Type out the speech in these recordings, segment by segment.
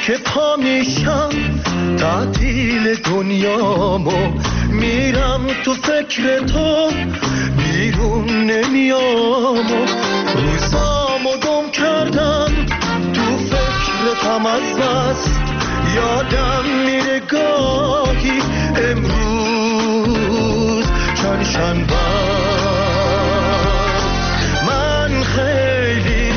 که پا میشم تعطیل دنیامو میرم تو فکر تو بیرون نمیامو روزامو گم کردم تو فکرتم از بس یادم میره گاهی امروز چند شنبه من خیلی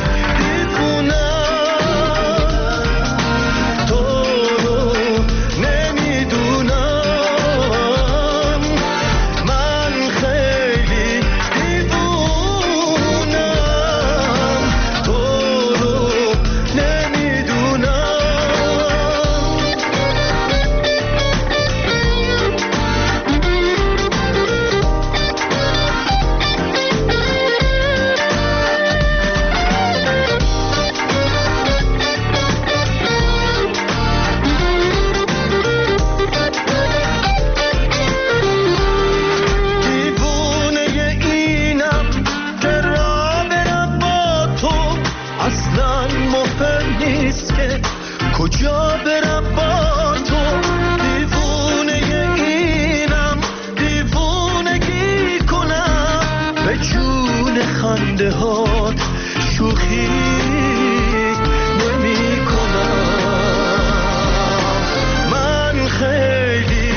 کجا برم با تو دیوونه اینم دیوونگی کنم به جون خنده هات شوخی نمی کنم من خیلی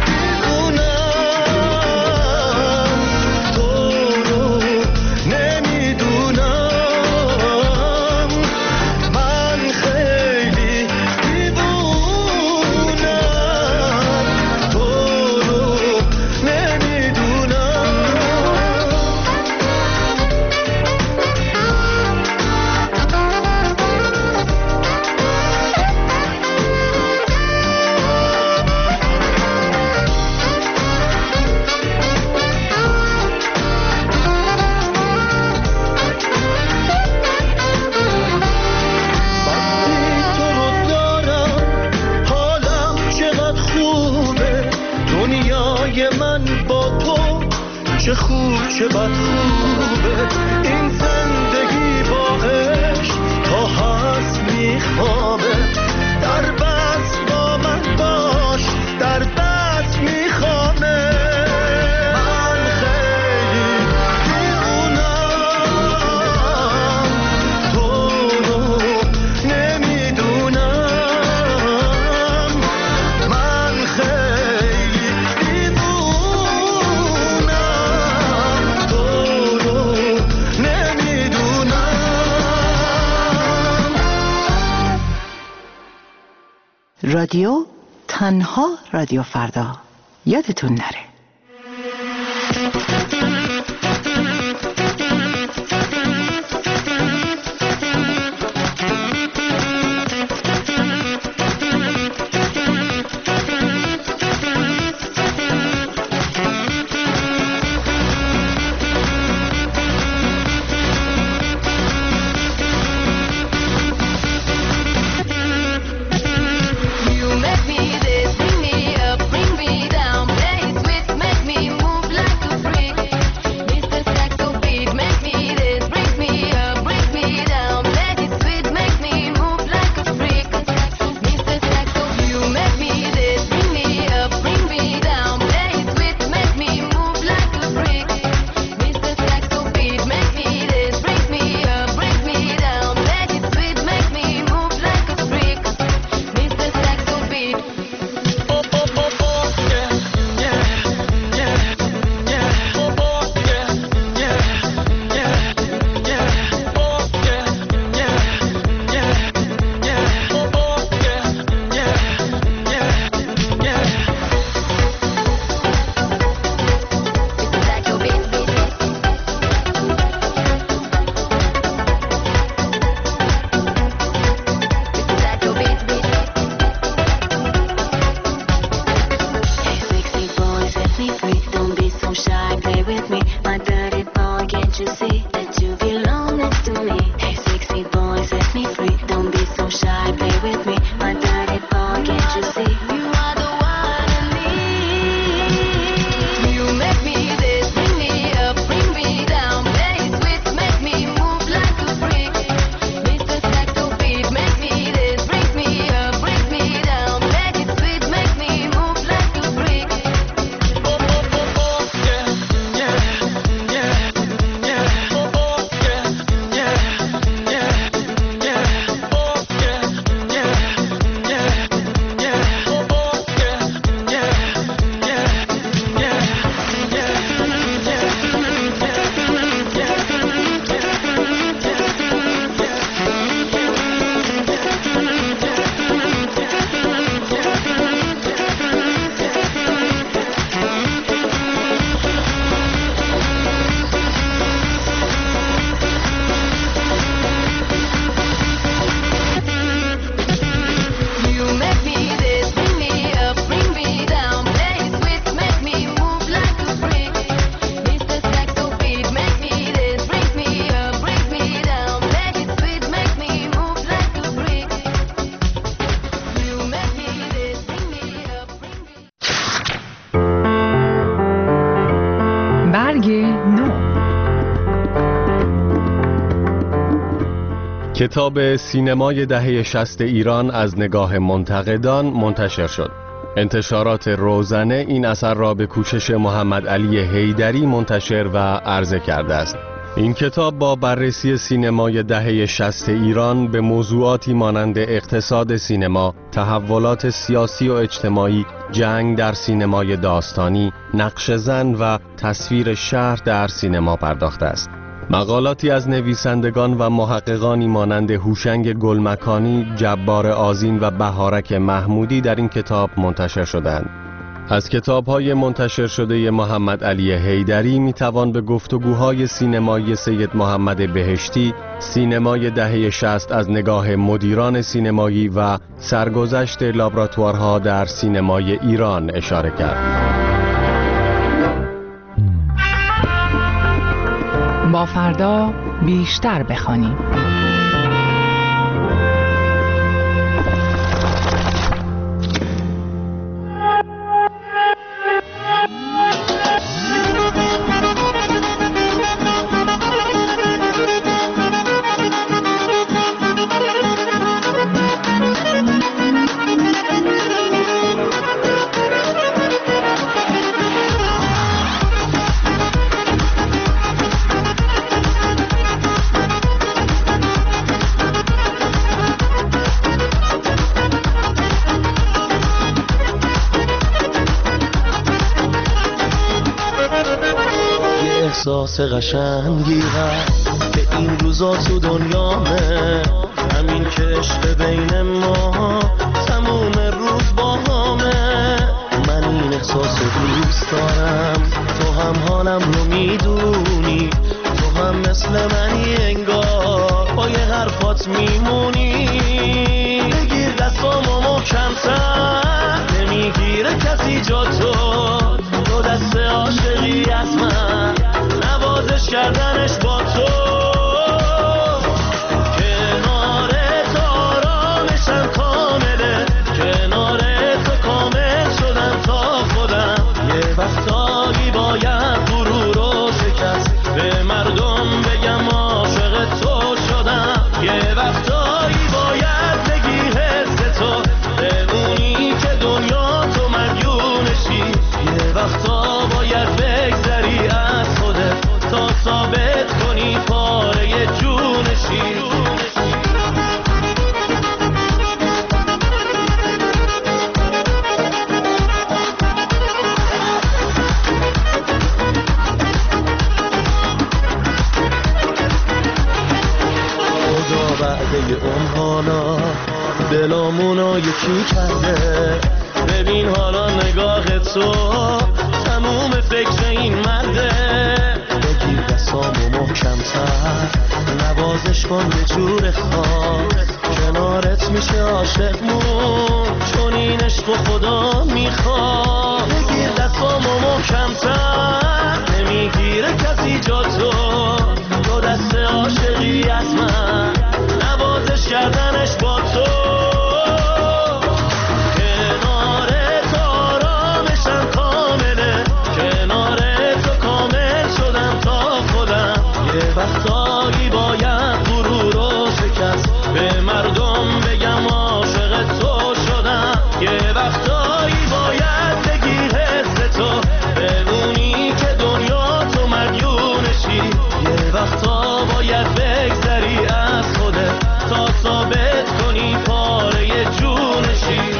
دیوونم تو رو نمیدونم من خیلی چه خوب چه بد خوبه این زندگی با عشق تا هست میخوابه در بس با من باش در بس میخوابه من خیلی دیوونم تو رو نمیدونم من خیلی رادیو تنها رادیو فردا یادتون نره. Bring me up, bring me down, play sweet, make me move like a freak. کتاب سینمای دهه 60 ایران از نگاه منتقدان منتشر شد. انتشارات روزنه این اثر را به کوشش محمد علی حیدری منتشر و عرضه کرده است. این کتاب با بررسی سینمای دهه 60 ایران به موضوعاتی مانند اقتصاد سینما، تحولات سیاسی و اجتماعی، جنگ در سینمای داستانی، نقش زن و تصویر شهر در سینما پرداخته است. مقالاتی از نویسندگان و محققانی مانند هوشنگ گلمکانی، جبار آذین و بهارک محمودی در این کتاب منتشر شدند. از کتاب‌های منتشر شده محمد علی حیدری می‌توان به گفتگوهای سینمایی سید محمد بهشتی، سینمای دهه 60 از نگاه مدیران سینمایی و سرگذشت لابراتوارها در سینمای ایران اشاره کرد. با فردا بیشتر بخوانیم. احساس قشنگی هست که این روزا تو دنیامه، همین که عشق بین ما تموم روز با همه. من این احساس دوست دارم، تو هم حالم رو میدونی، تو هم مثل منی انگار با یه حرفات میمونی. بگیر دستامو محکم‌تر، نمیگیره کسی جا تو دست عاشقی از من، نوازش کردنش با تو. کنار تو آرامشم کامله، کنار تو کامل شدم تا خودم. یه وقتایی باید غرور رو شکست، به مردم بگم عاشق تو شدم. یه وقتایی باید بگی حس تو، بمونی که دنیا تو مدیونشی. یه وقتا باید بگذری از خودت تا ثابت کنی پاره جونشی. خدا بعده اون حالا دلامونو یکی کرده، ببین حالا نگاه تو تموم فکر این مرده. بگیر دستامو محکم‌تر، نوازش کن به جور خاص، کنارت میشه عاشقمون، چون این عشق و خدا میخواد. بگیر دستامو محکم‌تر، نمیگیره کسی جا تو دست عاشقی از من، نوازش کردنش با تو. وقتایی باید غرور رو شکست، به مردم بگم عاشق تو شدم. یه وقتایی باید بگی حس تو، بدونی که دنیا تو مدیونشی. یه وقتا باید بگذری از خودت تا ثابت کنی پاره جونشی.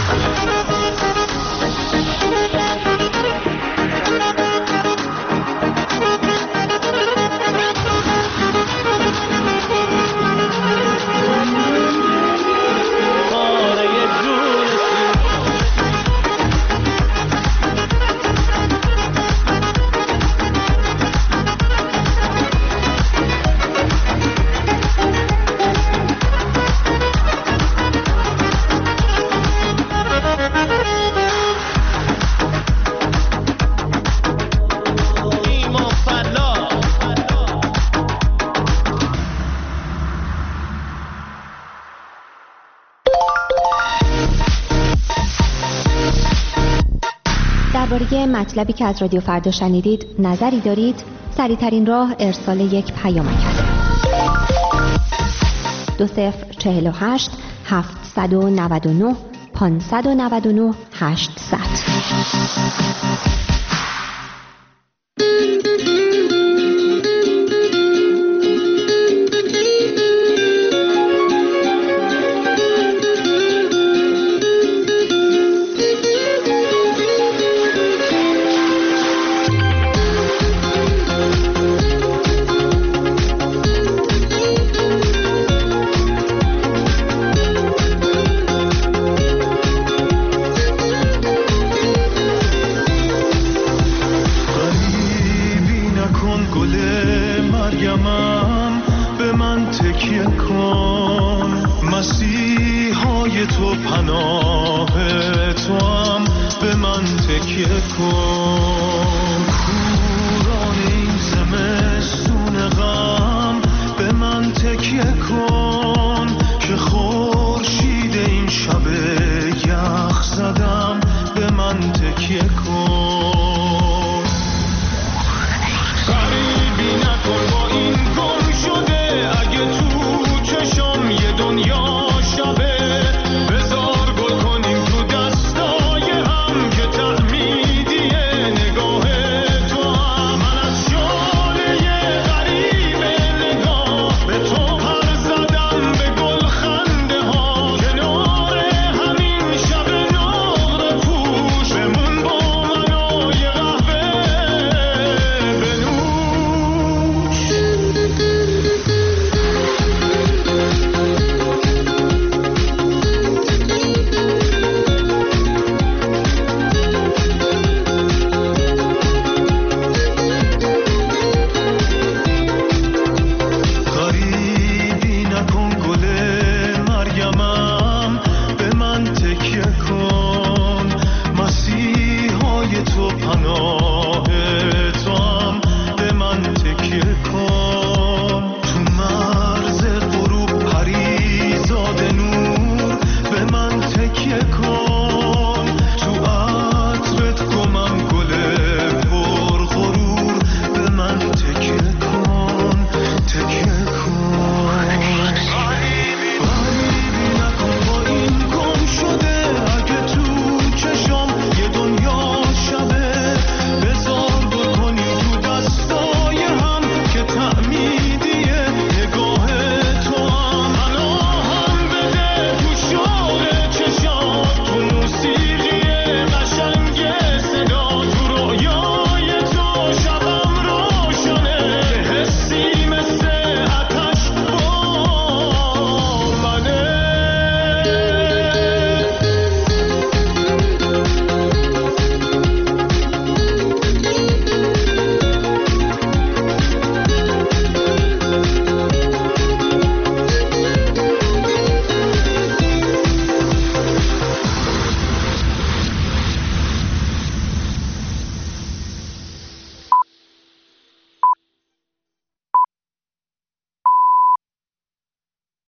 درباره مطلبی که از رادیو فردا شنیدید نظری دارید؟ سریع‌ترین راه ارسال یک پیامک است. 2048 799 599 800. به من تکیه کن، مسیحای تو پناه تو هم به من تکیه کن.